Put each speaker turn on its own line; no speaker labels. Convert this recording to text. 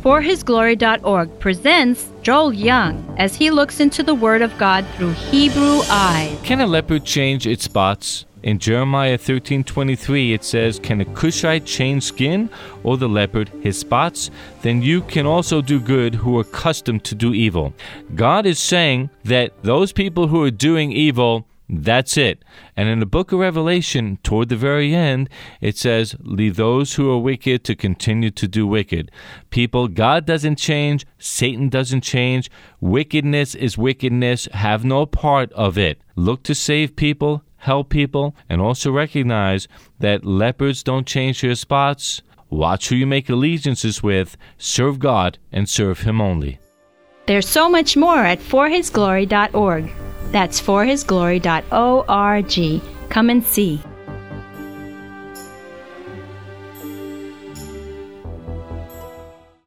ForHisGlory.org presents Joel Young as he looks into the Word of God through Hebrew eyes.
Can a leopard change its spots? In Jeremiah 13:23 it says, "Can a Cushite change skin, or the leopard his spots? Then you can also do good who are accustomed to do evil." God is saying that those people who are doing evil, that's it. And in the book of Revelation, toward the very end, it says, "Leave those who are wicked to continue to do wicked." People, God doesn't change. Satan doesn't change. Wickedness is wickedness. Have no part of it. Look to save people, help people, and also recognize that leopards don't change their spots. Watch who you make allegiances with. Serve God and serve Him only.
There's so much more at ForHisGlory.org. That's ForHisGlory.org. Come and see.